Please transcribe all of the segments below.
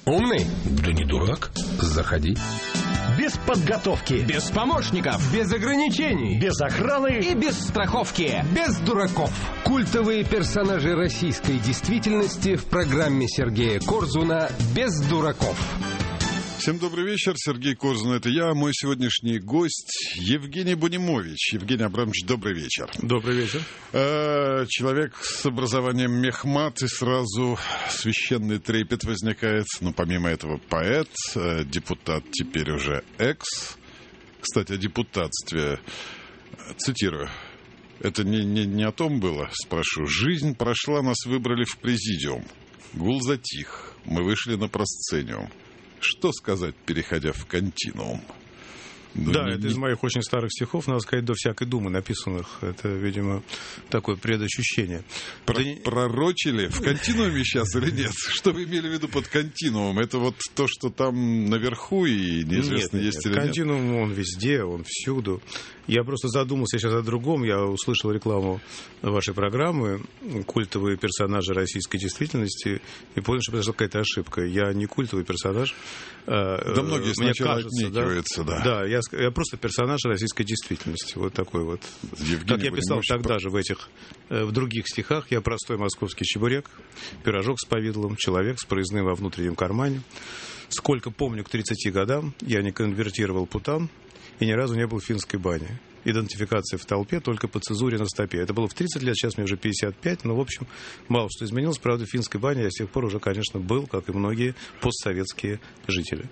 Умный? Да не дурак. Заходи. Без подготовки, без помощников, без ограничений, без охраны и без страховки, без дураков. Культовые персонажи российской действительности в программе Сергея Корзуна «Без дураков». Всем добрый вечер. Сергей Корзун, это я. Мой сегодняшний гость Евгений Бунимович. Евгений Абрамович, добрый вечер. Добрый вечер. Человек с образованием мехмат, и сразу священный трепет возникает. Но помимо этого поэт, депутат теперь уже экс. Кстати, о депутатстве. Цитирую. Это не о том было, спрошу. «Жизнь прошла, нас выбрали в президиум. Гул затих. Мы вышли на просцениум. Что сказать, переходя в континуум?» Да, это из моих очень старых стихов, надо сказать, до всякой думы написанных. Это, видимо, такое предощущение. Пророчили в континууме сейчас или нет? Что вы имели в виду под континуумом? Это вот то, что там наверху и неизвестно, есть или нет? Континуум, он везде, он всюду. Я просто задумался сейчас о другом. Я услышал рекламу вашей программы «Культовые персонажи российской действительности» и понял, что произошла какая-то ошибка. Я не культовый персонаж. Да многие сначала отнекиваются, да. Да, я просто персонаж российской действительности. Вот такой вот. Евгений как я писал тогда же в других стихах, я простой московский чебурек, пирожок с повидлом, человек с проездным во внутреннем кармане. Сколько помню к 30 годам, я не конвертировал путан и ни разу не был в финской бане. Идентификация в толпе только по цезуре на стопе. Это было в 30 лет, сейчас мне уже 55, но, в общем, мало что изменилось. Правда, в финской бане я с тех пор уже, конечно, был, как и многие постсоветские жители.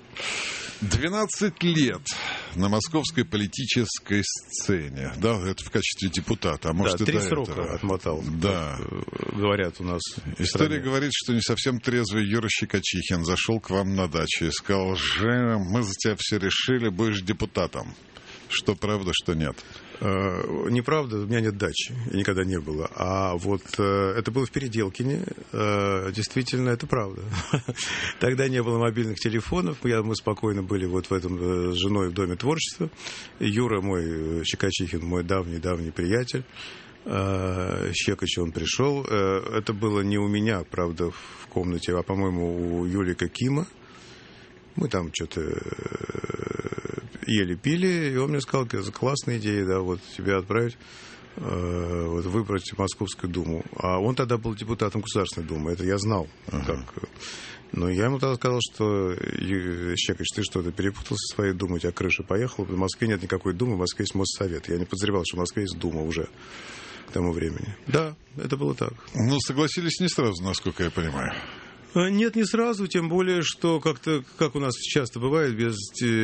12 лет на московской политической сцене. Да, это в качестве депутата. А может, да, и 3 до срока этого отмотал. Да. Говорят у нас. История говорит, что не совсем трезвый Юра Щекочихин зашел к вам на дачу и сказал: «Жень, мы за тебя все решили, будешь депутатом». Что правда, что нет? Неправда, у меня нет дачи, и никогда не было. А вот это было в Переделкине, действительно, это правда. Тогда не было мобильных телефонов, мы спокойно были вот в этом с женой в Доме творчества. Юра, мой Щекочихин, мой давний приятель, Щекоч, он пришел. Это было не у меня, правда, в комнате, а, по-моему, у Юлика Кима. Мы там что-то ели-пили, и он мне сказал: классная идея, да, вот тебя отправить, вот, выбрать Московскую Думу. А он тогда был депутатом Государственной Думы, это я знал. Как. Но я ему тогда сказал, что: Щекоч, ты что-то перепутал со своей Думой, у тебя крыша поехала, в Москве нет никакой Думы, в Москве есть Моссовет. Я не подозревал, что в Москве есть Дума уже к тому времени. Да, это было так. Ну, согласились не сразу, насколько я понимаю. Нет, не сразу, тем более, что как-то, как у нас часто бывает, без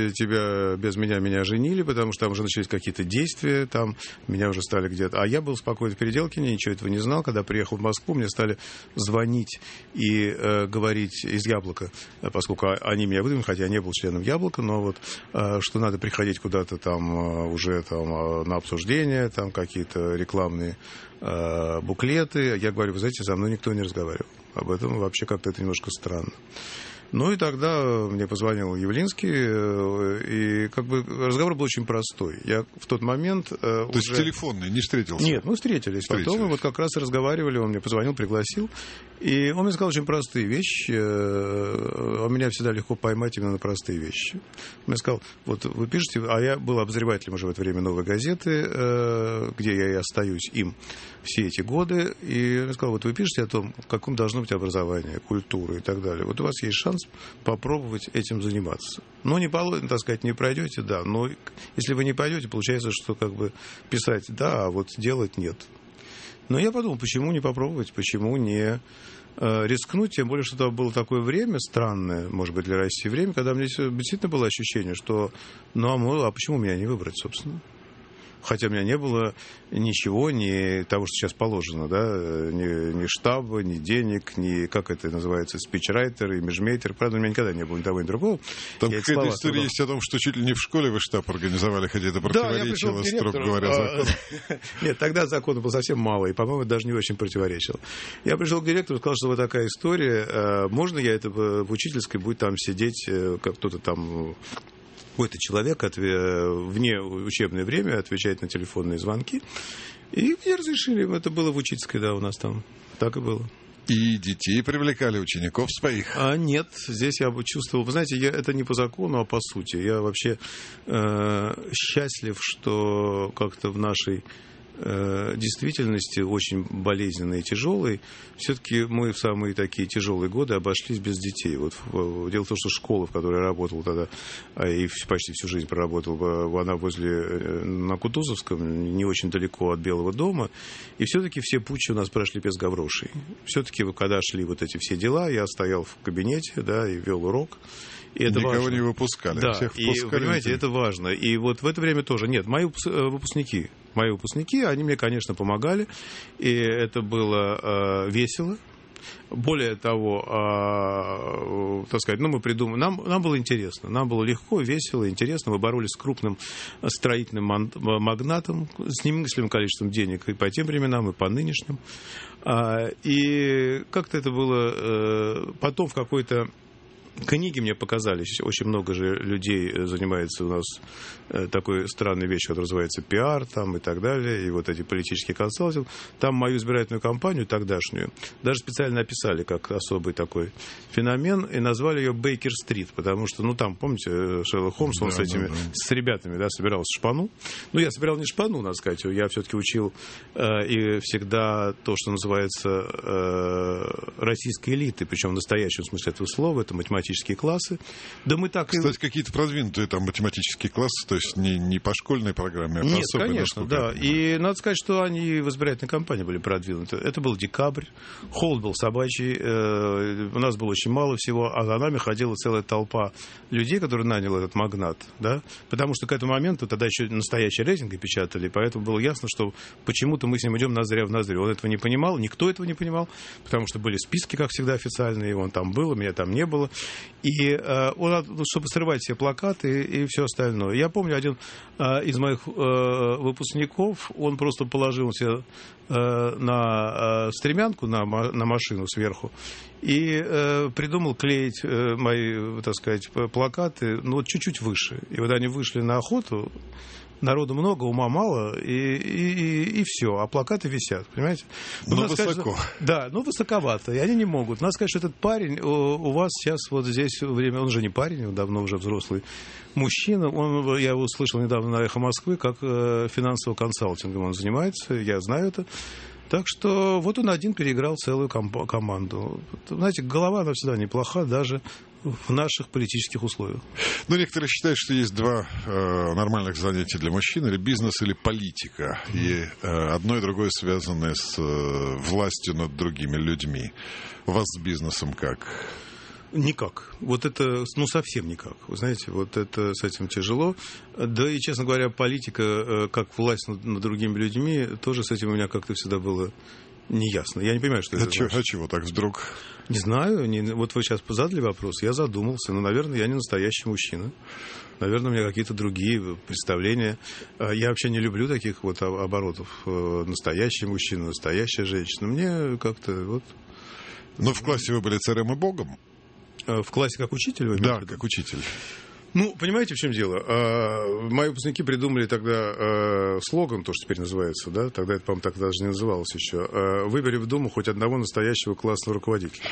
меня женили, потому что там уже начались какие-то действия, там меня уже стали где-то... А я был спокойно в Переделкине, ничего этого не знал. Когда приехал в Москву, мне стали звонить и говорить из «Яблока», поскольку они меня выдвинули, хотя я не был членом «Яблока», но вот что надо приходить куда-то там уже там на обсуждение, там какие-то рекламные буклеты. Я говорю: вы знаете, со мной никто не разговаривал. Об этом вообще как-то это немножко странно. Ну и тогда мне позвонил Явлинский, и как бы разговор был очень простой. Я в тот момент То есть телефонный, не встретился? Нет, мы встретились. Потом мы вот как раз и разговаривали, он мне позвонил, пригласил. И он мне сказал очень простые вещи. А меня всегда легко поймать именно на простые вещи. Он мне сказал: вот вы пишете, а я был обозревателем уже в это время «Новой газеты», где я и остаюсь им все эти годы. И он мне сказал: вот вы пишете о том, каком должно быть образование, культура и так далее. Вот у вас есть шанс попробовать этим заниматься. Ну, так сказать, не пройдете, да. Но если вы не пойдете, получается, что как бы писать да, а вот делать нет. Но я подумал, почему не попробовать, почему не рискнуть, тем более, что это было такое время странное, может быть, для России время, когда у меня действительно было ощущение, что а почему меня не выбрать, собственно? Хотя у меня не было ничего, ни того, что сейчас положено, да, ни штаба, ни денег, ни, как это называется, спичрайтер, имиджмейкер. Правда, у меня никогда не было ни того, ни другого. Там какая-то история есть о том, что чуть ли не в школе вы штаб организовали, хотя это противоречило, строго говоря, закону. Нет, тогда закона было совсем мало, и, по-моему, даже не очень противоречило. Я пришел к директору и сказал, что вот такая история, можно я это в учительской будет там сидеть, как кто-то там... Какой-то человек вне учебное время отвечает на телефонные звонки. И мне разрешили. Это было в учительской, да, у нас там. Так и было. И детей привлекали, учеников своих? Нет, здесь я бы чувствовал... Вы знаете, это не по закону, а по сути. Я вообще счастлив, что как-то в нашей действительности, очень болезненной и тяжелой, все-таки мы в самые такие тяжелые годы обошлись без детей. Вот дело в том, что школа, в которой я работал тогда, и почти всю жизнь проработал, она на Кутузовском, не очень далеко от Белого дома, и все-таки все путчи у нас прошли без гаврошей. Все-таки, когда шли вот эти все дела, я стоял в кабинете, да, и вел урок. И это никого важно. Не выпускали, да, всех впускали. И, понимаете, это важно. И вот в это время тоже. Нет, мои выпускники, они мне, конечно, помогали, и это было весело. Более того, так сказать, мы придумали, нам было интересно, нам было легко, весело, интересно. Мы боролись с крупным строительным магнатом, с немыслимым количеством денег и по тем временам, и по нынешним. И как-то это было потом в какой-то книги мне показались, очень много же людей занимается у нас такой странной вещью, которая называется пиар там, и так далее, и вот эти политические консалтинг. Там мою избирательную кампанию тогдашнюю даже специально описали как особый такой феномен и назвали ее Бейкер-стрит, потому что, там, помните, Шерлок Холмс, он с ребятами, да, собирал шпану. Я собирал не шпану, надо сказать, я все-таки учил и всегда то, что называется российской элитой, причем в настоящем смысле этого слова, это математические классы. Да мы так. Кстати, какие-то продвинутые там математические классы, то есть не по школьной программе, а по особой. Конечно, да. И надо сказать, что они в избирательной кампании были продвинуты. Это был декабрь, холод был собачий, у нас было очень мало всего, а за нами ходила целая толпа людей, которые нанял этот магнат, да, потому что к этому моменту тогда еще настоящие рейтинги печатали, поэтому было ясно, что почему-то мы с ним идем ноздря в ноздрю. Он этого не понимал, никто этого не понимал, потому что были списки, как всегда, официальные, он там был, меня там не было. И чтобы срывать все плакаты и все остальное. Я помню, один из моих выпускников, он просто положился на стремянку, на машину сверху, и придумал клеить мои, так сказать, плакаты, чуть-чуть выше. И вот они вышли на охоту, народу много, ума мало, и все, а плакаты висят, понимаете? Но высоко. Высоковато, и они не могут. Надо сказать, что этот парень у вас сейчас вот здесь время, он же не парень, он давно уже взрослый мужчина, я его услышал недавно на «Эхо Москвы», как финансовым консалтингом он занимается, я знаю это. Так что вот он один переиграл целую команду. Знаете, голова, она всегда неплоха, даже в наших политических условиях. Некоторые считают, что есть два нормальных занятия для мужчин: или бизнес, или политика. И одно и другое связано с властью над другими людьми. У вас с бизнесом как? Никак. Вот это, совсем никак. Вы знаете, вот это с этим тяжело. Да и, честно говоря, политика, как власть над другими людьми, тоже с этим у меня как-то всегда было неясно. Я не понимаю, что это значит. А чего так вдруг? Не знаю. Вот вы сейчас задали вопрос, я задумался. Наверное, я не настоящий мужчина. Наверное, у меня какие-то другие представления. Я вообще не люблю таких вот оборотов. Настоящий мужчина, настоящая женщина. Мне как-то вот... В классе вы были царем и богом? В классе как учитель? Вы да, как учитель. Понимаете, в чем дело? Мои выпускники придумали тогда слоган, то, что теперь называется, да? Тогда это, по-моему, так даже не называлось еще. «Выбери в Думу хоть одного настоящего классного руководителя».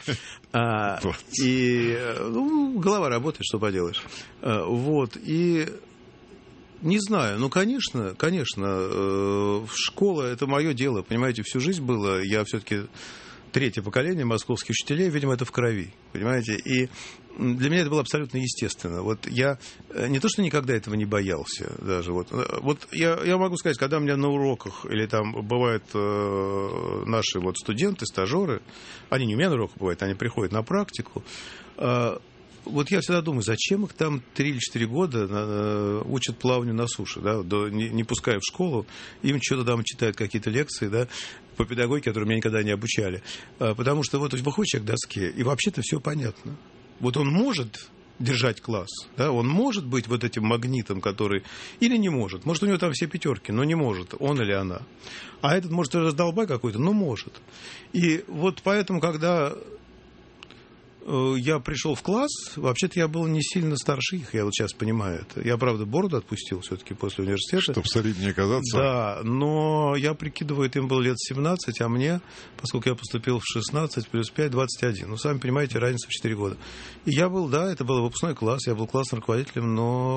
И голова работает, что поделаешь. Вот. И не знаю, конечно, школа — это мое дело, понимаете, всю жизнь было. Я все-таки третье поколение московских учителей, видимо, это в крови, понимаете, и для меня это было абсолютно естественно. Вот я не то, что никогда этого не боялся даже, вот я могу сказать, когда у меня на уроках или там бывают наши вот студенты, стажеры, они не у меня на уроках бывают, они приходят на практику, вот я всегда думаю, зачем их там 3 или 4 года учат плаванию на суше, да, не пуская в школу, им что-то там читают какие-то лекции, да, по педагогике, которые меня никогда не обучали. Потому что вот выходит человек к доске, и вообще-то все понятно. Вот он может держать класс, да, он может быть вот этим магнитом, который... Или не может. Может, у него там все 5, но не может, он или она. А этот, может, раздолбай какой-то, но может. И вот поэтому, когда я пришел в класс, вообще-то я был не сильно старше их, я вот сейчас понимаю это. Я, правда, бороду отпустил все-таки после университета. Чтоб солиднее казаться. Да, но я прикидываю, им было лет 17, а мне, поскольку я поступил в 16 плюс 5, 21. Ну, сами понимаете, разница в 4 года. И я был, да, это был выпускной класс, я был классным руководителем,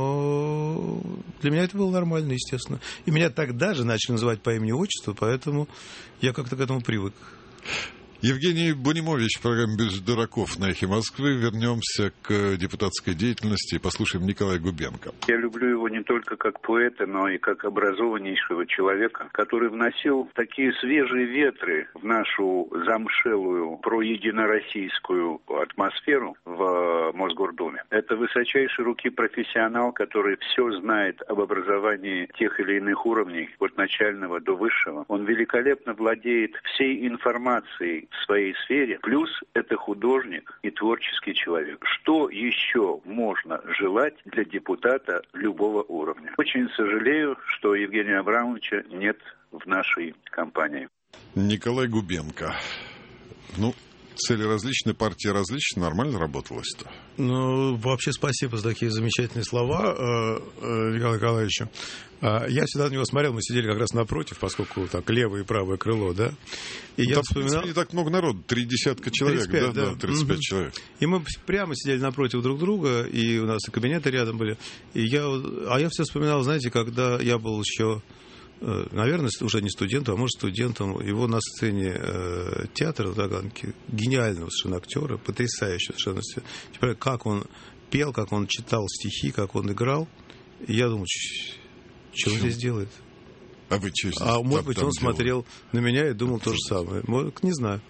но для меня это было нормально, естественно. И меня тогда же начали называть по имени-отчеству, поэтому я как-то к этому привык. Евгений Бунимович в программе «Без дураков» на «Эхе Москвы». Вернемся к депутатской деятельности и послушаем Николая Губенко. Я люблю его не только как поэта, но и как образованнейшего человека, который вносил такие свежие ветры в нашу замшелую проединороссийскую атмосферу в Мосгордуме. Это высочайшей руки профессионал, который все знает об образовании тех или иных уровней, от начального до высшего. Он великолепно владеет всей информацией в своей сфере, плюс это художник и творческий человек. Что еще можно желать для депутата любого уровня? Очень сожалею, что Евгения Абрамовича нет в нашей компании. Николай Губенко. Ну, цели различные, партии различные, нормально работалось-то? Ну, вообще спасибо за такие замечательные слова Николаю Николаевичу. Я всегда на него смотрел, мы сидели как раз напротив, поскольку так левое и правое крыло, да. И я вспоминал... не так много народу, 30 человек, 35, да? 35 человек. И мы прямо сидели напротив друг друга, и у нас и кабинеты рядом были. И я все вспоминал, знаете, когда я был еще, наверное, уже не студентом, а может студентом, его на сцене театра в Таганке, гениального совершенно актера, потрясающего совершенно. Теперь, как он пел, как он читал стихи, как он играл. И я думал, что он здесь делает? А вы что здесь? Может быть, он смотрел на меня и думал то же самое. Не знаю.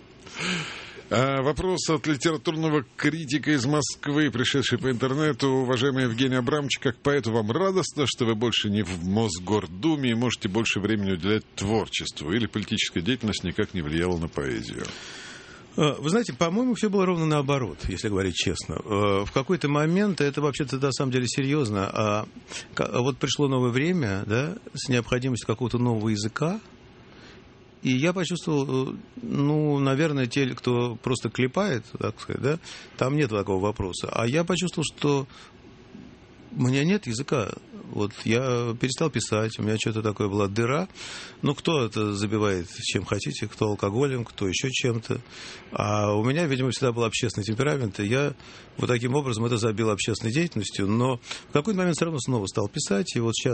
Вопрос от литературного критика из Москвы, пришедший по интернету. Уважаемый Евгений Абрамович, как поэту вам радостно, что вы больше не в Мосгордуме и можете больше времени уделять творчеству? Или политическая деятельность никак не влияла на поэзию? Вы знаете, по-моему, все было ровно наоборот, если говорить честно. В какой-то момент, это вообще-то на самом деле серьезно, вот пришло новое время, да, с необходимостью какого-то нового языка, и я почувствовал, наверное, те, кто просто клепает, так сказать, да, там нет такого вопроса. А я почувствовал, что у меня нет языка. Вот я перестал писать, у меня что-то такое была дыра. Кто это забивает чем хотите, кто алкоголем, кто еще чем-то. А у меня, видимо, всегда был общественный темперамент, и я вот таким образом это забил общественной деятельностью. Но в какой-то момент все равно снова стал писать, и вот сейчас...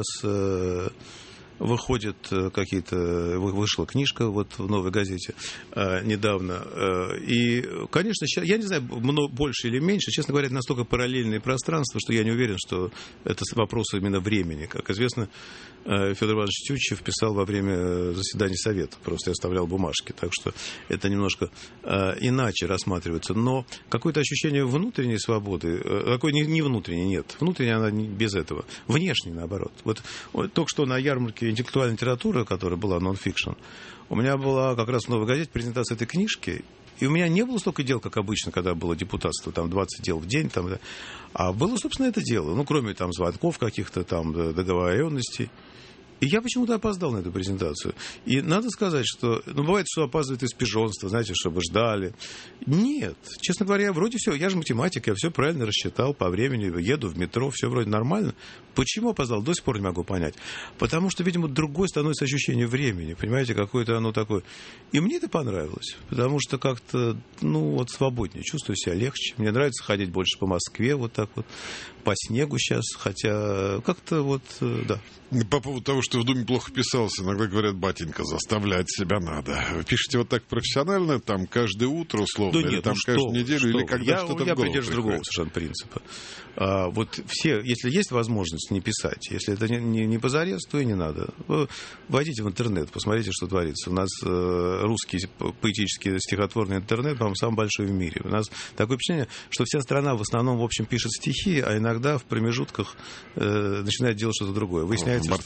Вышла книжка вот в «Новой газете» недавно. И, конечно, я не знаю, больше или меньше. Честно говоря, это настолько параллельные пространства, что я не уверен, что это вопрос именно времени. Как известно, Федор Иванович Тютчев писал во время заседаний Совета. Просто я оставлял бумажки. Так что это немножко иначе рассматривается. Но какое-то ощущение внутренней свободы, какой не внутренней, нет. Внутренняя она без этого. Внешней, наоборот. Вот только что на ярмарке интеллектуальной литературы, которая была нон-фикшн, у меня была как раз в «Новой газете» презентация этой книжки, и у меня не было столько дел, как обычно, когда было депутатство, там 20 дел в день, там, да, а было, собственно, это дело, кроме там звонков каких-то, там, договоренностей. И я почему-то опоздал на эту презентацию. И надо сказать, что... бывает, что опаздывает из пижонства, знаете, чтобы ждали. Нет. Честно говоря, вроде все. Я же математик, я все правильно рассчитал по времени. Еду в метро, все вроде нормально. Почему опоздал, до сих пор не могу понять. Потому что, видимо, другое становится ощущение времени. Понимаете, какое-то оно такое. И мне это понравилось. Потому что как-то, свободнее. Чувствую себя легче. Мне нравится ходить больше по Москве, вот так вот. По снегу сейчас. Хотя как-то да. По поводу того, что в Думе плохо писался, иногда говорят, батенька, заставлять себя надо. Вы пишете вот так профессионально, там, каждое утро, условно, да или нет, там каждую неделю, или когда что-то в голову придерживаюсь другого совершенно принципа. Вот все, если есть возможность не писать, если это не позарез, то и не надо. Войдите в интернет, посмотрите, что творится. У нас русский поэтический стихотворный интернет, по-моему, самый большой в мире. У нас такое впечатление, что вся страна в основном, в общем, пишет стихи, а иногда в промежутках начинает делать что-то другое. Выясняется, что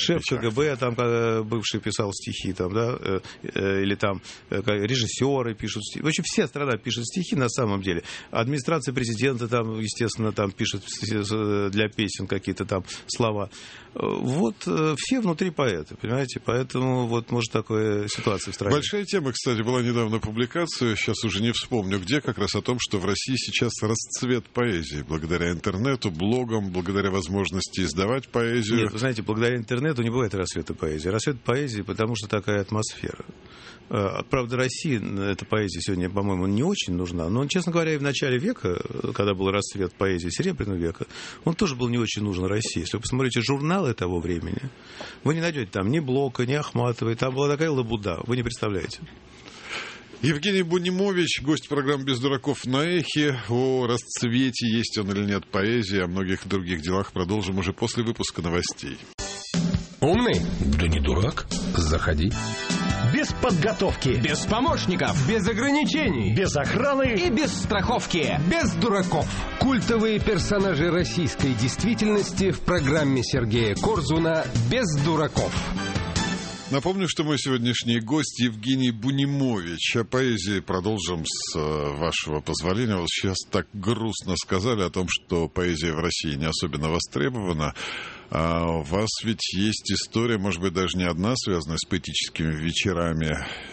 шеф КГБ, там, бывший, писал стихи, там, да, или там режиссеры пишут стихи. В общем, вся страна пишет стихи на самом деле. Администрация президента там, естественно, там пишет для песен какие-то там слова. Вот все внутри поэты, понимаете? Поэтому вот может такая ситуация в стране. Большая тема, кстати, была недавно публикация, сейчас уже не вспомню где, как раз о том, что в России сейчас расцвет поэзии. Благодаря интернету, блогам, благодаря возможности издавать поэзию. Нет, вы знаете, благодаря интернету не бывает расцвета поэзии. Расцвет поэзии, потому что такая атмосфера. Правда, России эта поэзия сегодня, по-моему, не очень нужна. Но, честно говоря, и в начале века, когда был расцвет поэзии Серебряного века, он тоже был не очень нужен России. Если вы посмотрите журналы того времени, вы не найдете там ни Блока, ни Ахматовой. Там была такая лабуда, вы не представляете. Евгений Бунимович, гость программы «Без дураков» на Эхе. О расцвете, есть он или нет поэзии, о многих других делах продолжим уже после выпуска новостей. Умный? Да не дурак. Заходи. Без подготовки. Без помощников. Без ограничений. Без охраны. И без страховки. Без дураков. Культовые персонажи российской действительности в программе Сергея Корзуна «Без дураков». Напомню, что мой сегодняшний гость Евгений Бунимович. О поэзии продолжим с вашего позволения. Вот сейчас так грустно сказали о том, что поэзия в России не особенно востребована. А у вас ведь есть история, может быть, даже не одна, связанная с поэтическими вечерами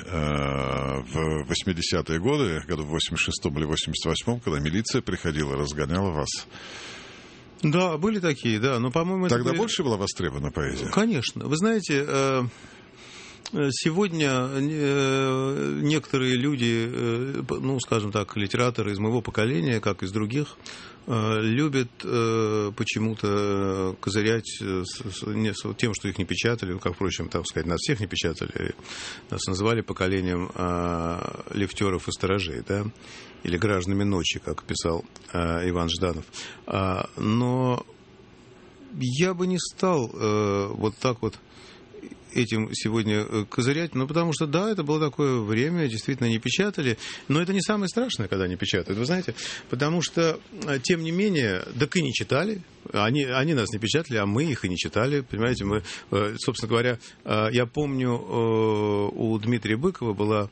в 80-е годы, году в 86-м или 88-м, когда милиция приходила и разгоняла вас. Да, были такие, да, но, по-моему... Тогда больше была востребована поэзия? Конечно. Вы знаете... Сегодня некоторые люди, ну, скажем так, литераторы из моего поколения, как из других, любят почему-то козырять тем, что их не печатали, как, впрочем, так сказать, нас всех не печатали, нас называли поколением лифтеров и сторожей, да, или гражданами ночи, как писал Иван Жданов. Но я бы не стал вот так вот этим сегодня козырять, ну, потому что, да, это было такое время, действительно не печатали, но это не самое страшное, когда не печатают, вы знаете, потому что, тем не менее, так и не читали, они нас не печатали, а мы их и не читали, понимаете, мы, собственно говоря, я помню, у Дмитрия Быкова была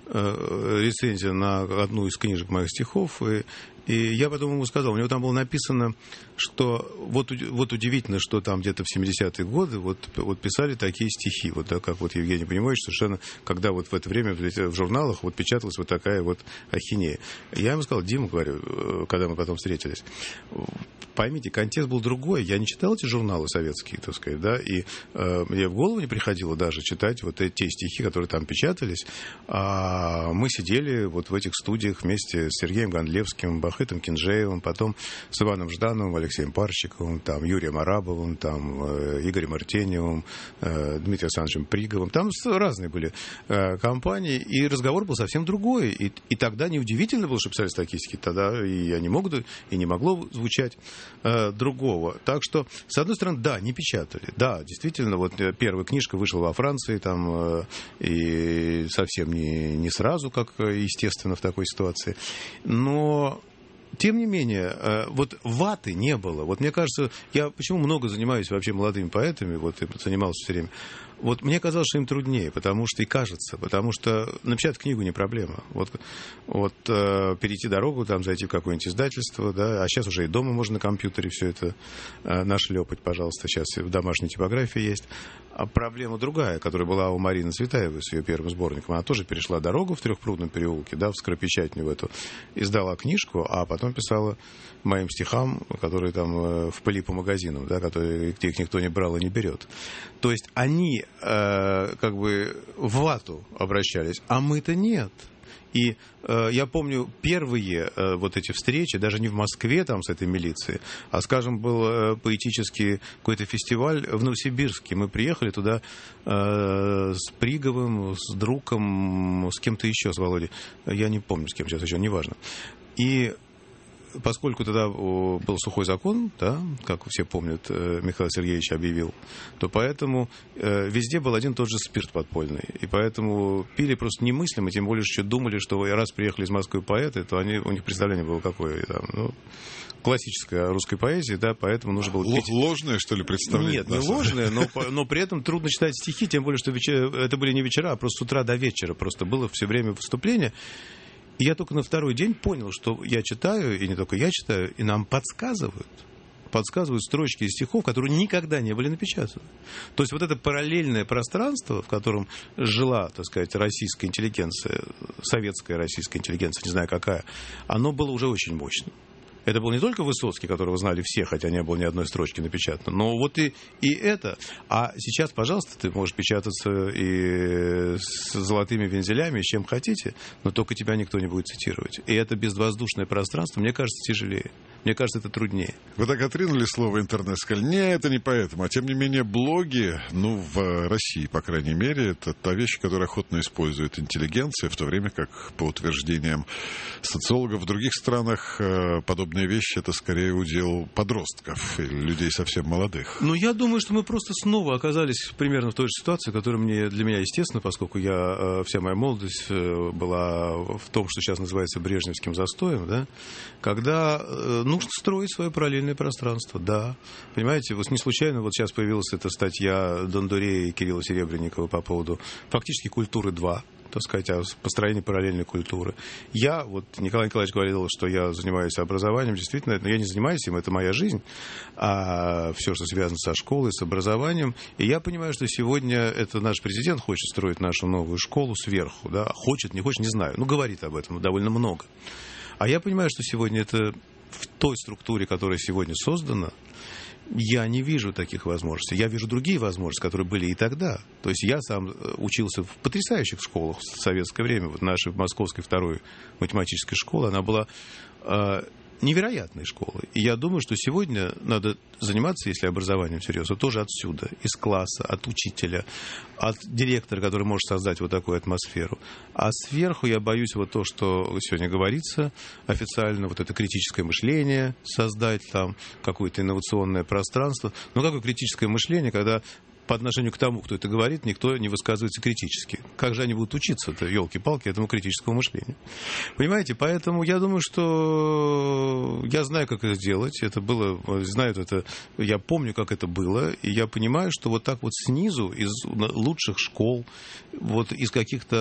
рецензия на одну из книжек моих стихов, и я потом ему сказал, у него там было написано, что вот удивительно, что там где-то в 70-е годы вот писали такие стихи, вот, да, как вот Евгений Бунимович, совершенно, когда вот в это время в журналах вот печаталась вот такая вот ахинея. Я ему сказал, Дима, говорю, когда мы потом встретились, поймите, контекст был другой, я не читал эти журналы советские, так сказать, да, и мне в голову не приходило даже читать вот те стихи, которые там печатались, а мы сидели вот в этих студиях вместе с Сергеем Гондлевским, Бахытом Кинжеевым, потом с Иваном Ждановым, Алексеем Парщиковым, там, Юрием Арабовым, там, Игорем Артеньевым, Дмитрием Александровичем Приговым. Там разные были компании, и разговор был совсем другой. И тогда неудивительно было, что писались такие стихи. Тогда и они могут, и не могло звучать другого. Так что, с одной стороны, да, не печатали. Да, действительно, вот первая книжка вышла во Франции, там, и совсем не сразу, как естественно в такой ситуации. Но... Тем не менее, вот ваты не было. Вот мне кажется, я почему много занимаюсь вообще молодыми поэтами, вот и занимался все время. Вот мне казалось, что им труднее, потому что напечатать книгу не проблема. Вот перейти дорогу, там, зайти в какое-нибудь издательство, да, а сейчас уже и дома можно на компьютере все это нашлепать, пожалуйста, сейчас в домашней типографии есть. А проблема другая, которая была у Марины Цветаевой с ее первым сборником. Она тоже перешла дорогу в Трехпрудном переулке, да, в скоропечатню в эту, издала книжку, а потом писала моим стихам, которые там в пыли по магазинам, да, которые, где их никто не брал и не берет. То есть они как бы в вату обращались, а мы-то нет. И я помню первые вот эти встречи, даже не в Москве там с этой милицией, а, скажем, был поэтический какой-то фестиваль в Новосибирске. Мы приехали туда с Приговым, с Друком, с кем-то еще, с Володей. Я не помню, с кем сейчас еще, неважно. И поскольку тогда был сухой закон, да, как все помнят, Михаил Сергеевич объявил, то поэтому везде был один и тот же спирт подпольный. И поэтому пили просто немыслимо, тем более, что думали, что раз приехали из Москвы поэты, то у них представление было какое там, классическая русской поэзии, да, поэтому нужно было пить. Ложное, что ли, представление? Нет, не ложное, но при этом трудно читать стихи, тем более, что это были не вечера, а просто с утра до вечера. Просто было все время выступление. И я только на второй день понял, что я читаю, и не только я читаю, и нам подсказывают строчки из стихов, которые никогда не были напечатаны. То есть вот это параллельное пространство, в котором жила, так сказать, российская интеллигенция, советская российская интеллигенция, не знаю какая, оно было уже очень мощным. Это был не только Высоцкий, которого знали все, хотя не было ни одной строчки напечатано, но вот и это. А сейчас, пожалуйста, ты можешь печататься и с золотыми вензелями, и с чем хотите, но только тебя никто не будет цитировать. И это безвоздушное пространство, мне кажется, тяжелее. Мне кажется, это труднее. Вы так отринули слово интернет, сказали, нет, это не поэтому. А тем не менее, блоги, в России, по крайней мере, это та вещь, которую охотно использует интеллигенция, в то время как, по утверждениям социологов в других странах, подобные вещи это скорее удел подростков или людей совсем молодых. Я думаю, что мы просто снова оказались примерно в той же ситуации, которая для меня естественна, поскольку вся моя молодость была в том, что сейчас называется брежневским застоем, да, когда нужно строить свое параллельное пространство, да. Понимаете, не случайно сейчас появилась эта статья Дондурея и Кирилла Серебренникова по поводу фактически культуры 2, так сказать, о построении параллельной культуры. Николай Николаевич говорил, что я занимаюсь образованием, действительно, но я не занимаюсь им, это моя жизнь, а все, что связано со школой, с образованием. И я понимаю, что сегодня это наш президент хочет строить нашу новую школу сверху, да, хочет, не хочет, не знаю, говорит об этом довольно много. А я понимаю, что сегодня это в той структуре, которая сегодня создана, я не вижу таких возможностей. Я вижу другие возможности, которые были и тогда. То есть я сам учился в потрясающих школах в советское время. Наша московская второй математическая школа, она была невероятной школой. И я думаю, что сегодня надо заниматься, если образованием серьезно, тоже отсюда, из класса, от учителя, от директора, который может создать вот такую атмосферу. А сверху я боюсь то, что сегодня говорится официально, это критическое мышление, создать там какое-то инновационное пространство. Но какое критическое мышление, когда по отношению к тому, кто это говорит, никто не высказывается критически. Как же они будут учиться-то, елки-палки, этому критическому мышлению? Понимаете? Поэтому я думаю, что я знаю, как это сделать. Это было, я помню, как это было, и я понимаю, что так снизу, из лучших школ, из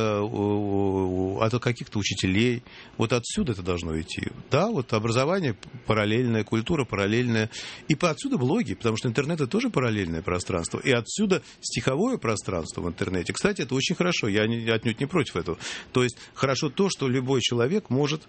от каких-то учителей, отсюда это должно идти. Да, образование, параллельная культура, параллельная. И отсюда блоги, потому что интернет — это тоже параллельное пространство. И отсюда стиховое пространство в интернете. Кстати, это очень хорошо. Я отнюдь не против этого. То есть хорошо то, что любой человек может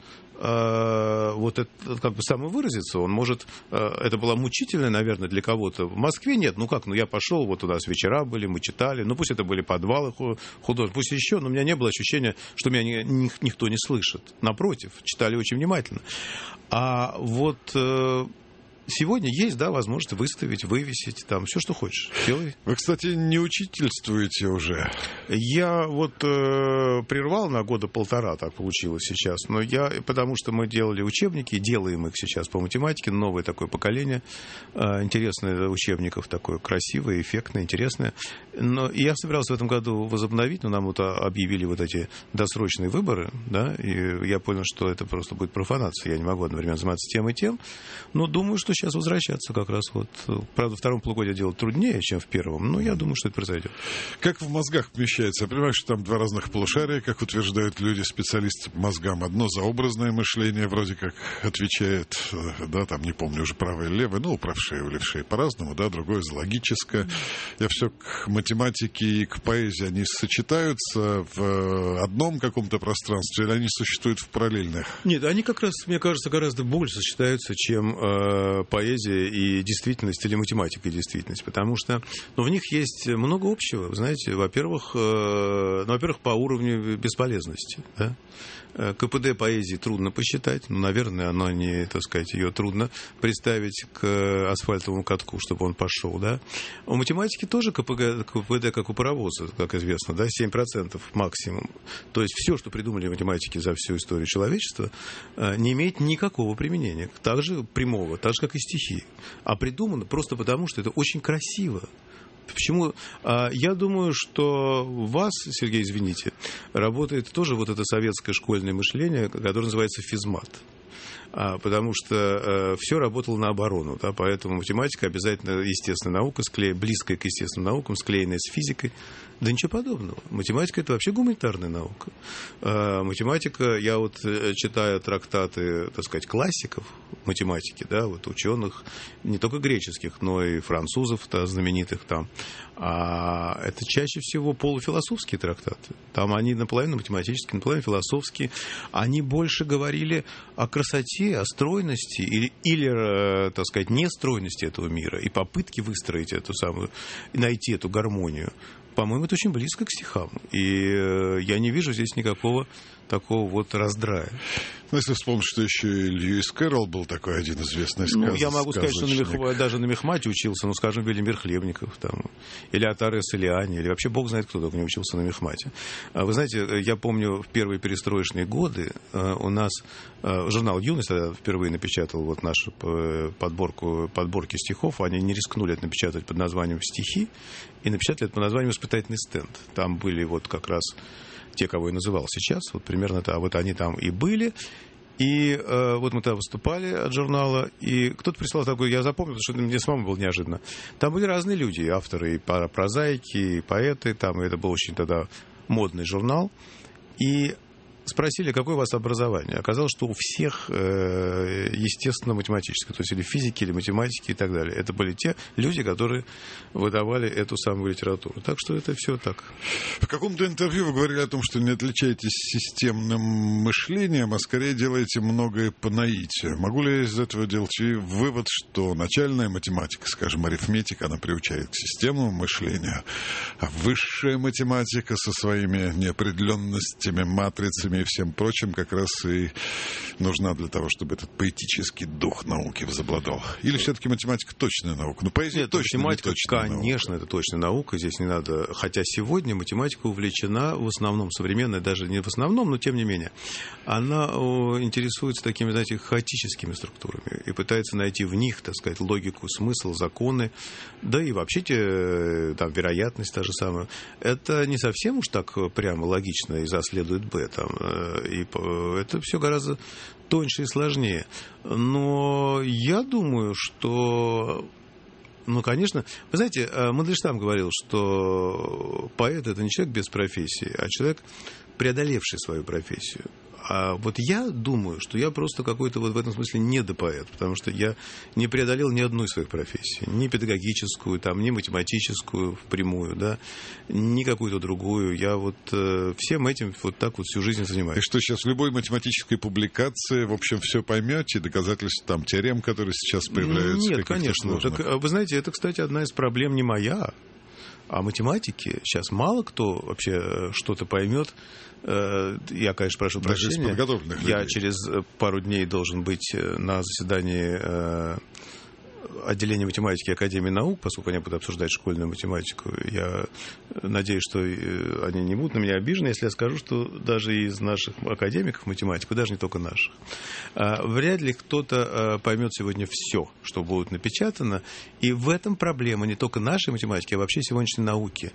самовыразиться. Он может... это было мучительно, наверное, для кого-то. В Москве нет. Я пошел, у нас вечера были, мы читали. Пусть это были подвалы художников, пусть еще, но у меня не было ощущения, что меня никто не слышит. Напротив, читали очень внимательно. А сегодня есть, возможность выставить, вывесить, все, что хочешь. Делай. Вы, кстати, не учительствуете уже? Я прервал на года полтора, так получилось сейчас. Но потому что мы делали учебники, делаем их сейчас по математике, новое такое поколение, интересное учебников, такое красивое, эффектное, интересное. Но я собирался в этом году возобновить, но нам объявили эти досрочные выборы, да, и я понял, что это просто будет профанация. Я не могу одновременно заниматься тем и тем, но думаю, что сейчас возвращаться как раз Правда, в втором полугодии делать труднее, чем в первом, но я думаю, что это произойдет. Как в мозгах помещается? Я понимаю, что там два разных полушария, как утверждают люди, специалисты по мозгам. Одно за образное мышление вроде как отвечает, не помню уже правое или левое, у правшей или левшей по-разному, другое за логическое. Я все к математике и к поэзии, они сочетаются в одном каком-то пространстве или они существуют в параллельных? Нет, они как раз, мне кажется, гораздо больше сочетаются, чем поэзия и действительность, или математика и действительность, потому что в них есть много общего, вы знаете, во-первых, по уровню бесполезности, да? КПД поэзии трудно посчитать, наверное, оно не, так сказать, ее трудно представить к асфальтовому катку, чтобы он пошел, да. У математики тоже КПД как у паровоза, как известно, да, 7% максимум. То есть все, что придумали математики за всю историю человечества, не имеет никакого применения, также прямого, так же, как и стихи. А придумано просто потому, что это очень красиво. Почему? Я думаю, что у вас, Сергей, извините, работает тоже вот это советское школьное мышление, которое называется физмат. Потому что все работало на оборону, да, поэтому математика обязательно естественная наука, близкая к естественным наукам, склеенная с физикой. Да ничего подобного. Математика – это вообще гуманитарная наука. Математика, я вот читаю трактаты, так сказать, классиков математики, да, вот ученых, не только греческих, но и французов, да, знаменитых там. Это чаще всего полуфилософские трактаты. Там они наполовину математические, наполовину философские. Они больше говорили о красоте, о стройности или, так сказать, нестройности этого мира и попытке выстроить эту самую, найти эту гармонию. По-моему, это очень близко к стихам. И я не вижу здесь никакого такого вот раздрая. Ну, если вспомнить, что еще и Льюис Кэрролл был такой один известный я могу сказать, что даже на мехмате учился, ну, скажем, Велимир Хлебников, там, или Атаре Салиани, или вообще бог знает, кто только не учился на мехмате. Вы знаете, я помню, в первые перестроечные годы у нас журнал «Юность» тогда впервые напечатал вот нашу подборки стихов, они не рискнули это напечатать под названием «Стихи», и напечатали это под названием «Испытательный стенд». Там были вот как раз те, кого я называл сейчас, вот примерно вот они там и были. И вот мы там выступали от журнала, и кто-то прислал такой, я запомнил, потому что мне самому было неожиданно. Там были разные люди, авторы, и прозаики, и поэты, там, и это был очень тогда модный журнал. И спросили, какое у вас образование. Оказалось, что у всех естественно-математическое, то есть или физики, или математики и так далее. Это были те люди, которые выдавали эту самую литературу. Так что это все так. В каком-то интервью вы говорили о том, что не отличаетесь системным мышлением, а скорее делаете многое по наитию. Могу ли я из этого делать вывод, что начальная математика, скажем, арифметика, она приучает к системному мышлению, а высшая математика со своими неопределенностями, матрицами и всем прочим как раз и нужна для того, чтобы этот поэтический дух науки возобладал? Или все-таки математика точная наука? Ну, поэзия точно математика, не точная наука. Конечно, это точная наука, здесь не надо... Хотя сегодня математика увлечена в основном, современная, даже не в основном, но тем не менее, она интересуется такими, знаете, хаотическими структурами и пытается найти в них, так сказать, логику, смысл, законы, да и вообще там вероятность та же самая. Это не совсем уж так прямо логично из А следует Б, там, и это все гораздо тоньше и сложнее. Но я думаю, что... Ну, конечно, вы знаете, Мандельштам говорил, что поэт – это не человек без профессии, а человек, преодолевший свою профессию. А вот я думаю, что я просто какой-то вот в этом смысле недопоэт, потому что я не преодолел ни одной своей профессии, ни педагогическую, там, ни математическую впрямую, да, ни какую-то другую. Я вот всем этим вот так вот всю жизнь занимаюсь. И что сейчас в любой математической публикации, в общем, все поймете, доказательства там теорем, которые сейчас появляются? Нет, конечно. Так, вы знаете, это, кстати, одна из проблем не моя, а математики. Сейчас мало кто вообще что-то поймет. Я, конечно, прошу прощения. Я через пару дней должен быть на заседании отделения математики Академии наук, поскольку они будут обсуждать школьную математику. Я надеюсь, что они не будут на меня обижены, если я скажу, что даже из наших академиков математику, даже не только наших, вряд ли кто-то поймет сегодня все, что будет напечатано. И в этом проблема не только нашей математики, а вообще сегодняшней науки.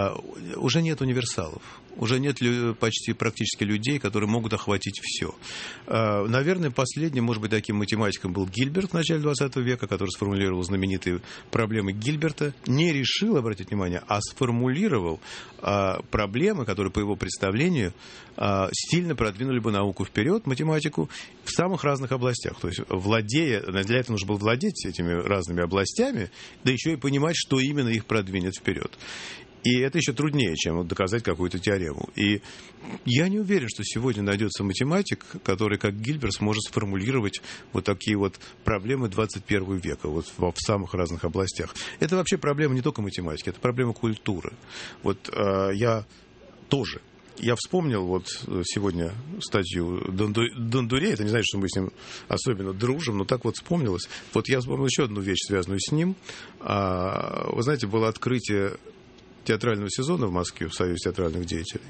Уже нет универсалов. Уже нет почти практически людей, которые могут охватить все. Наверное, последним, может быть, таким математиком был Гильберт в начале 20 века, который сформулировал знаменитые проблемы Гильберта. Не решил, обратите внимание, а сформулировал проблемы, которые, по его представлению, сильно продвинули бы науку вперед, математику, в самых разных областях. То есть, для этого нужно было владеть этими разными областями, да еще и понимать, что именно их продвинет вперед. И это еще труднее, чем доказать какую-то теорему. И я не уверен, что сегодня найдется математик, который, как Гильберт, сможет сформулировать вот такие вот проблемы 21 века вот в самых разных областях. Это вообще проблема не только математики, это проблема культуры. Вот я тоже Я вспомнил вот сегодня статью Дондуре. Это не значит, что мы с ним особенно дружим, но так вот вспомнилось. Вот я вспомнил еще одну вещь, связанную с ним. Вы знаете, было открытие театрального сезона в Москве в Союзе театральных деятелей.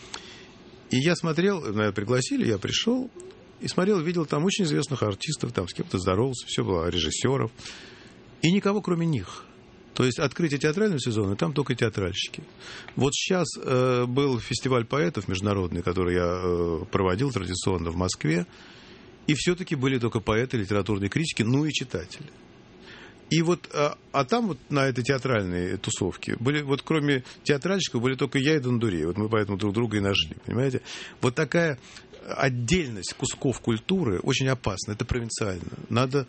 И я смотрел, меня пригласили, я пришел и смотрел, видел там очень известных артистов, там с кем-то здоровался, все было, режиссеров. И никого, кроме них. То есть открытие театрального сезона, там только театральщики. Вот сейчас был фестиваль поэтов международный, который я проводил традиционно в Москве, и все-таки были только поэты, литературные критики, ну и читатели. И вот, а там вот на этой театральной тусовке были, вот кроме театральщиков, были только я и Дондурей. Вот мы поэтому друг друга и нашли, понимаете? Вот такая отдельность кусков культуры очень опасна, это провинциально. Надо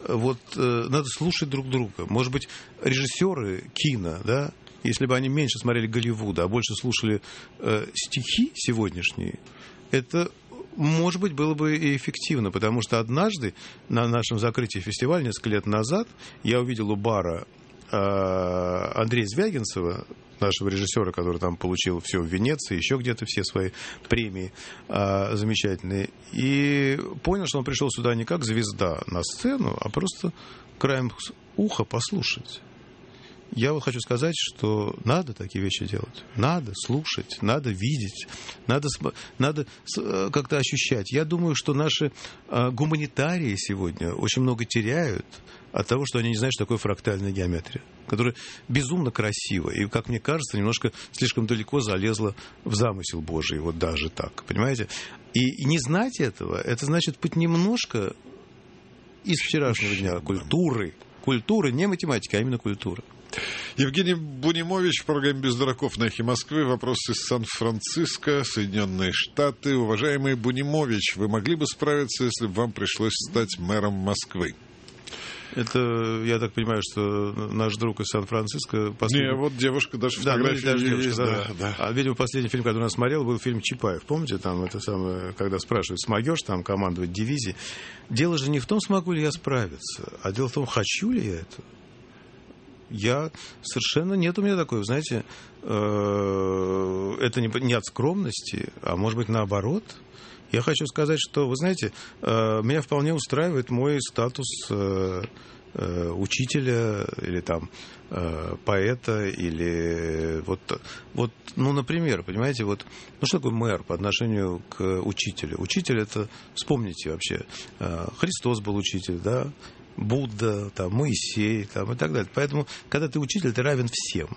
слушать друг друга. Может быть, режиссеры кино, да, если бы они меньше смотрели Голливуда, а больше слушали стихи сегодняшние, это, может быть, было бы и эффективно, потому что однажды на нашем закрытии фестиваля несколько лет назад я увидел у бара Андрея Звягинцева, нашего режиссера, который там получил все в Венеции, еще где-то все свои премии замечательные, и понял, что он пришел сюда не как звезда на сцену, а просто краем уха послушать. Я вот хочу сказать, что надо такие вещи делать. Надо слушать, надо видеть, надо как-то ощущать. Я думаю, что наши гуманитарии сегодня очень много теряют от того, что они не знают, что такое фрактальная геометрия, которая безумно красива и, как мне кажется, немножко слишком далеко залезла в замысел Божий, вот даже так, понимаете? И не знать этого, это значит быть немножко из вчерашнего дня культуры, не математики, а именно культуры. Евгений Бунимович в программе «Без дураков» на «Эхе Москвы». Вопрос из Сан-Франциско, Соединенные Штаты. Уважаемый Бунимович, вы могли бы справиться, если бы вам пришлось стать мэром Москвы? Это, я так понимаю, что наш друг из Сан-Франциско... Не, вот девушка, даже фотография. Да. А, видимо, последний фильм, который он смотрел, был фильм «Чапаев». Помните, там это самое, когда спрашивают, смогешь там командовать дивизией? Дело же не в том, смогу ли я справиться, а дело в том, хочу ли я это. Я совершенно нет у меня такой, знаете, это не от скромности, а может быть наоборот. Я хочу сказать, что, вы знаете, меня вполне устраивает мой статус учителя или там поэта, или вот, ну, например, понимаете, вот, ну, что такое мэр по отношению к учителю? Учитель — это, вспомните вообще, Христос был учитель, да, Будда, там, Моисей, там, и так далее. Поэтому, когда ты учитель, ты равен всем.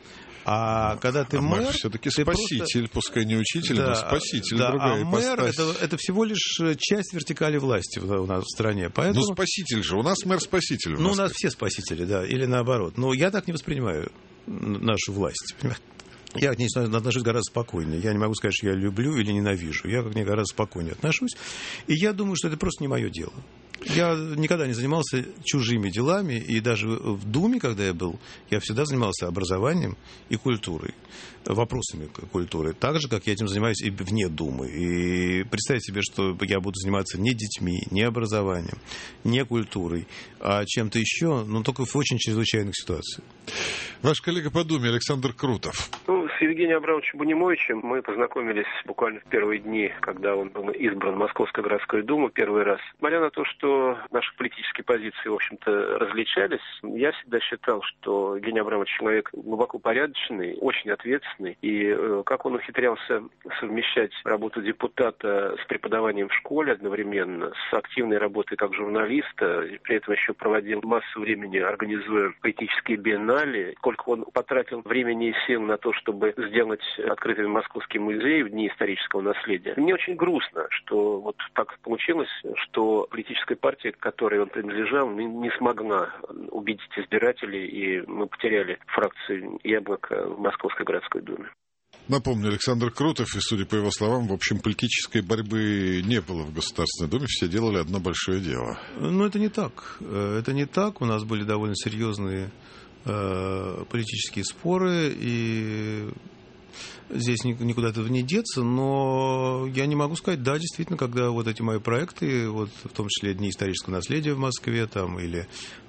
А когда ты мэр... все-таки спаситель, просто... пускай не учитель, да, но спаситель, да, другая ипостась. А мэр это всего лишь часть вертикали власти у нас в стране. Поэтому... Ну, спаситель же. У нас мэр-спаситель. Ну, у нас все спасители, да, или наоборот. Но я так не воспринимаю нашу власть, понимаете? Я к ней отношусь гораздо спокойнее. Я не могу сказать, что я люблю или ненавижу. Я к ней гораздо спокойнее отношусь. И я думаю, что это просто не мое дело. Я никогда не занимался чужими делами. И даже в Думе, когда я был, я всегда занимался образованием и культурой. Вопросами культуры. Так же, как я этим занимаюсь и вне Думы. И представьте себе, что я буду заниматься не детьми, не образованием, не культурой, а чем-то еще, но только в очень чрезвычайных ситуациях. Ваш коллега по Думе Александр Крутов. С Евгением Абрамовичем Бунимовичем мы познакомились буквально в первые дни, когда он был избран в Московскую городскую думу первый раз. Несмотря на то, что наши политические позиции, в общем-то, различались, я всегда считал, что Евгений Абрамович человек глубоко порядочный, очень ответственный. И как он ухитрялся совмещать работу депутата с преподаванием в школе одновременно, с активной работой как журналиста, и при этом еще проводил массу времени, организуя поэтические биеннале, сколько он потратил времени и сил на то, чтобы сделать открытый Московский музей в Дни исторического наследия. Мне очень грустно, что вот так получилось, что политическая партия, к которой он принадлежал, не смогла убедить избирателей, и мы потеряли фракцию «Яблоко» в Московской городской думе. Напомню, Александр Крутов, и, судя по его словам, в общем, политической борьбы не было в Государственной Думе, все делали одно большое дело. Ну, это не так. Это не так. У нас были довольно серьезные политические споры, и здесь никуда этого не деться, но я не могу сказать, да, действительно, когда вот эти мои проекты, вот в том числе Дни исторического наследия в Москве, там, или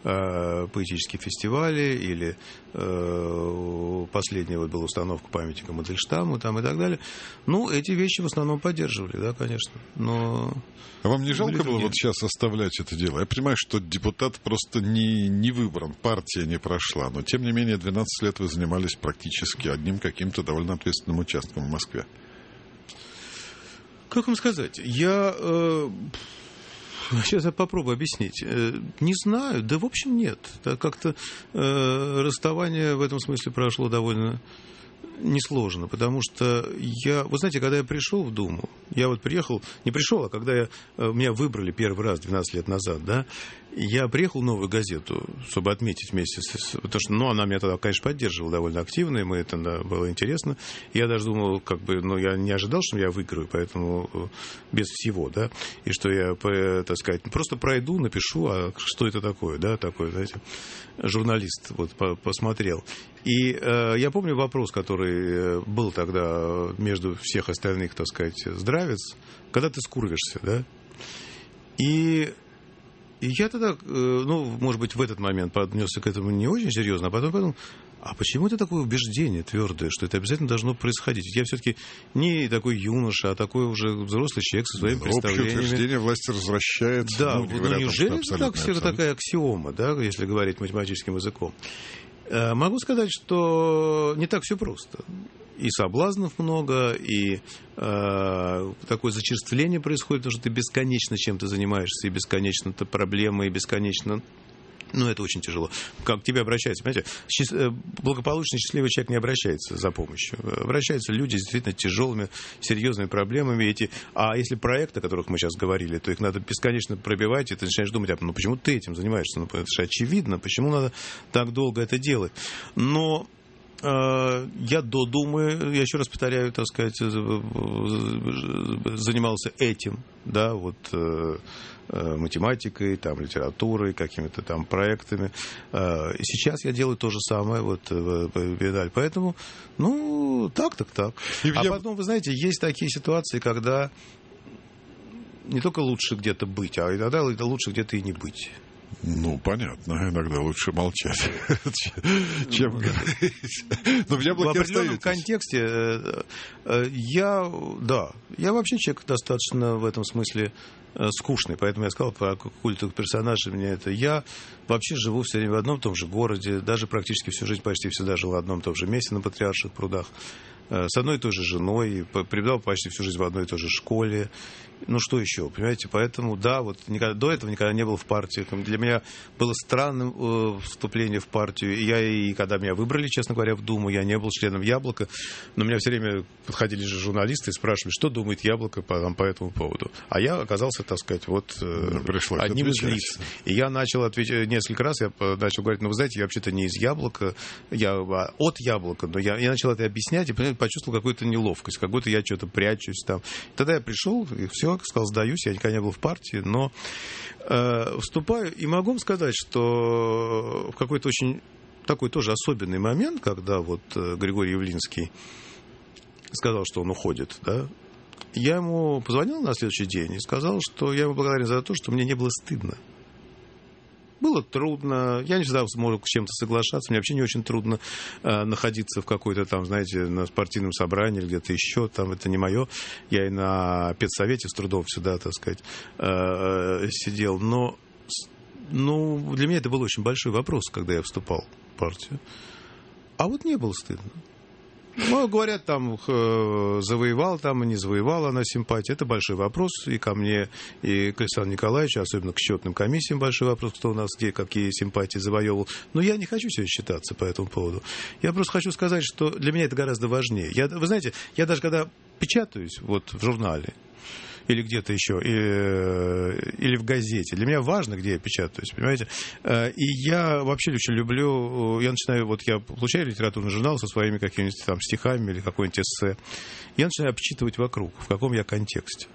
поэтические фестивали, или последняя вот была установка памятника Мандельштаму там, и так далее. Ну, эти вещи в основном поддерживали, да, конечно. Но... А вам не жалко было вот сейчас оставлять это дело? Я понимаю, что депутат просто не выбран, партия не прошла, но тем не менее 12 лет вы занимались практически одним каким-то довольно ответственным участком в Москве. Как вам сказать? Сейчас я попробую объяснить. Не знаю, да в общем нет. Да, как-то расставание в этом смысле прошло довольно несложно, потому что вы знаете, когда я пришел в Думу, я вот приехал, не пришел, а когда меня выбрали первый раз 12 лет назад, да, я приехал в «Новую газету», чтобы отметить вместе потому что, она меня тогда, конечно, поддерживала довольно активно, и это было интересно. Я даже думал, я не ожидал, что я выиграю, поэтому без всего, да, и что я, так сказать, просто пройду, напишу, а что это такое, да, такой, знаете, журналист вот посмотрел. И я помню вопрос, который был тогда между всех остальных, так сказать, здравец, когда ты скурвишься, да, и я тогда, может быть, в этот момент поднесся к этому не очень серьезно, а потом подумал, а почему это такое убеждение твердое, что это обязательно должно происходить? Я все-таки не такой юноша, а такой уже взрослый человек со своими представлениями. Общее утверждение власти возвращает. Да, неужели это такая аксиома, да, если говорить математическим языком? Могу сказать, что не так все просто. И соблазнов много, и такое зачерствление происходит, потому что ты бесконечно чем-то занимаешься, и бесконечно это проблемы, и бесконечно... это очень тяжело. Как к тебе обращаются, понимаете? Благополучный, счастливый человек не обращается за помощью. Обращаются люди с действительно тяжелыми, серьезными проблемами. А если проекты, о которых мы сейчас говорили, то их надо бесконечно пробивать, и ты начинаешь думать, почему ты этим занимаешься? Это же очевидно, почему надо так долго это делать? Но я до Думы, я еще раз повторяю, так сказать, занимался этим, да, математикой, там, литературой, какими-то там проектами. И сейчас я делаю то же самое, поэтому, так. Потом, вы знаете, есть такие ситуации, когда не только лучше где-то быть, а иногда лучше где-то и не быть. Понятно. Иногда лучше молчать, чем говорить. Но в яблоке в определенном контексте я вообще человек достаточно в этом смысле скучный, поэтому я сказал про культовых персонажей. Я вообще живу все время в одном и том же городе, даже практически всю жизнь почти всегда жил в одном и том же месте на Патриарших прудах, с одной и той же женой, преподавал почти всю жизнь в одной и той же школе. Что еще, понимаете? Поэтому, до этого никогда не был в партии. Для меня было странным вступление в партию. И когда меня выбрали, честно говоря, в Думу, я не был членом «Яблока», но меня все время подходили же журналисты и спрашивали, что думает «Яблоко» по этому поводу. А я оказался, так сказать, одним из лиц. И я начал отвечать несколько раз, я начал говорить, вы знаете, я вообще-то не из «Яблока», я от «Яблока», но я начал это объяснять и почувствовал какую-то неловкость, как будто я что-то прячусь там. Тогда я пришел, и все, сказал, сдаюсь, я никогда не был в партии, но вступаю, и могу вам сказать, что в какой-то очень такой тоже особенный момент, когда Григорий Явлинский сказал, что он уходит, да, я ему позвонил на следующий день и сказал, что я ему благодарен за то, что мне не было стыдно. Было трудно, я не всегда мог с чем-то соглашаться, мне вообще не очень трудно находиться в какой-то там, знаете, на спортивном собрании или где-то еще, там это не мое. Я и на педсовете с трудом всегда, так сказать, сидел, но для меня это был очень большой вопрос, когда я вступал в партию. А не было стыдно. Говорят, там, завоевал, там, и не завоевала она симпатии. Это большой вопрос и ко мне, и к Александру Николаевичу, особенно к счетным комиссиям большой вопрос, кто у нас где, какие симпатии завоевывал. Но я не хочу сегодня считаться по этому поводу. Я просто хочу сказать, что для меня это гораздо важнее. Вы знаете, я даже когда печатаюсь в журнале, или где-то еще, или в газете. Для меня важно, где я печатаюсь, понимаете? И я вообще очень люблю, я получаю литературный журнал со своими какими-нибудь там стихами или какой-нибудь эссе. Я начинаю обчитывать вокруг, в каком я контексте.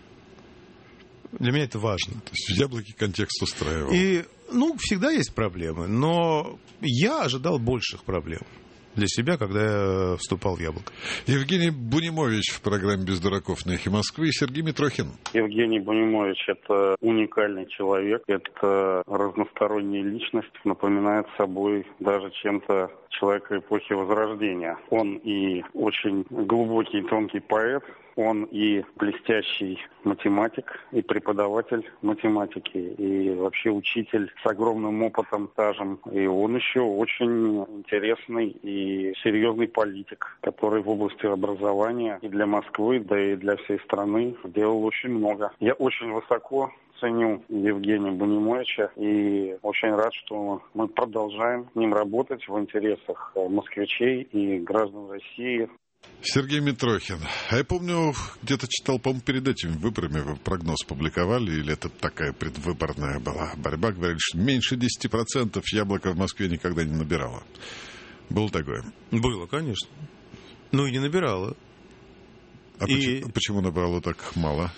Для меня это важно. То есть в «Яблоке» контекст устраивал. И, всегда есть проблемы, но я ожидал больших проблем. для себя, когда я вступал в «Яблоко». Евгений Бунимович в программе «Без дураков» на «Эхе Москвы» и Сергей Митрохин. Евгений Бунимович – это уникальный человек, это разносторонняя личность, напоминает собой даже чем-то человека эпохи Возрождения. Он и очень глубокий и тонкий поэт, он и блестящий математик, и преподаватель математики, и вообще учитель с огромным опытом, стажем. И он еще очень интересный и серьезный политик, который в области образования и для Москвы, да и для всей страны сделал очень много. Я очень высоко ценю Евгения Бунимовича и очень рад, что мы продолжаем с ним работать в интересах москвичей и граждан России. Сергей Митрохин. А я помню, где-то читал, по-моему, перед этими выборами вы прогноз публиковали, или это такая предвыборная была борьба, говорили, что меньше 10% «Яблоко» в Москве никогда не набирало. Было такое? Было, конечно. Ну и не набирало. А почему набрало так мало?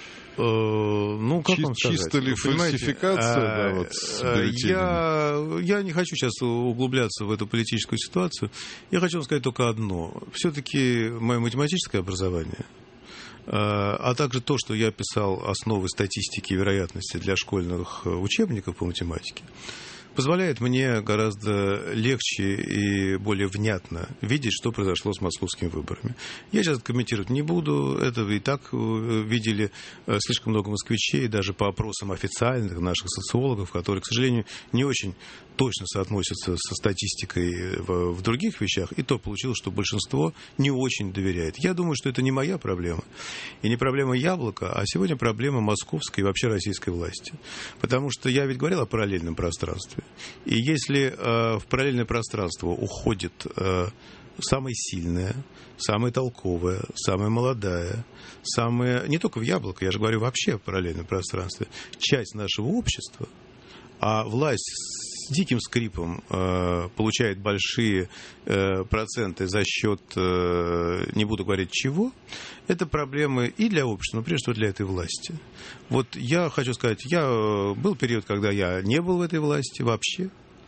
Ну, как вам сказать? Чисто ли фальсификация с бюллетенями? Я не хочу сейчас углубляться в эту политическую ситуацию. Я хочу вам сказать только одно. Все-таки мое математическое образование, а также то, что я писал основы статистики и вероятности для школьных учебников по математике, позволяет мне гораздо легче и более внятно видеть, что произошло с московскими выборами. Я сейчас комментировать не буду, это и так видели слишком много москвичей, даже по опросам официальных наших социологов, которые, к сожалению, не очень точно соотносятся со статистикой в других вещах, и то получилось, что большинство не очень доверяет. Я думаю, что это не моя проблема, и не проблема «Яблока», а сегодня проблема московской и вообще российской власти. Потому что я ведь говорил о параллельном пространстве. И если в параллельное пространство уходит самая сильная, самая толковая, самая молодая, самая, не только в «Яблоко», я же говорю вообще о параллельном пространстве, часть нашего общества, а власть с диким скрипом получает большие проценты за счет, не буду говорить чего, это проблемы и для общества, но прежде всего для этой власти. Вот я хочу сказать, был период, когда я не был в этой власти вообще,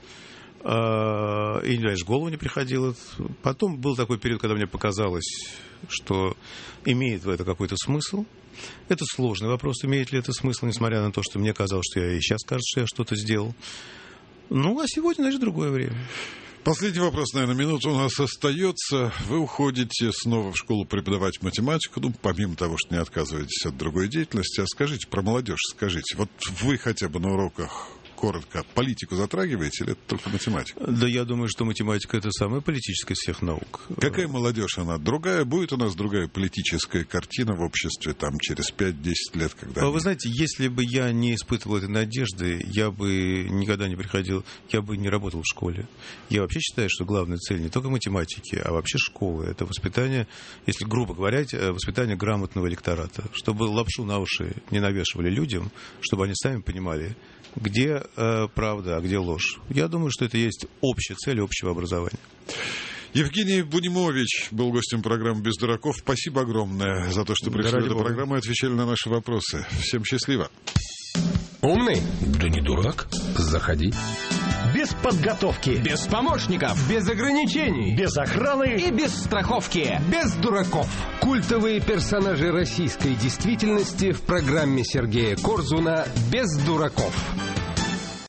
и даже в голову не приходило. Потом был такой период, когда мне показалось, что имеет в это какой-то смысл. Это сложный вопрос, имеет ли это смысл, несмотря на то, что мне казалось, что я и сейчас кажется, что я что-то сделал. Ну, а сегодня, значит, другое время. Последний вопрос, наверное, минута у нас остается. Вы уходите снова в школу преподавать математику, ну, помимо того, что не отказываетесь от другой деятельности. А скажите, про молодежь скажите. Вот вы хотя бы на уроках коротко политику затрагиваете или это только математика? Да, я думаю, что математика — это самая политическая из всех наук. Какая молодежь она? Другая? Будет у нас другая политическая картина в обществе там через 5-10 лет? Когда вы знаете, если бы я не испытывал этой надежды, я бы никогда не приходил, я бы не работал в школе. Я вообще считаю, что главная цель не только математики, а вообще школы. Это воспитание, если грубо говоря, воспитание грамотного электората. Чтобы лапшу на уши не навешивали людям, чтобы они сами понимали, где правда, а где ложь. Я думаю, что это есть общая цель общего образования. Евгений Бунимович был гостем программы «Без дураков». Спасибо огромное за то, что пришли в эту программу и отвечали на наши вопросы. Всем счастливо. Умный? Да не дурак. Заходи. Без подготовки. Без помощников. Без ограничений. Без охраны. И без страховки. Без дураков. Культовые персонажи российской действительности в программе Сергея Корзуна «Без дураков».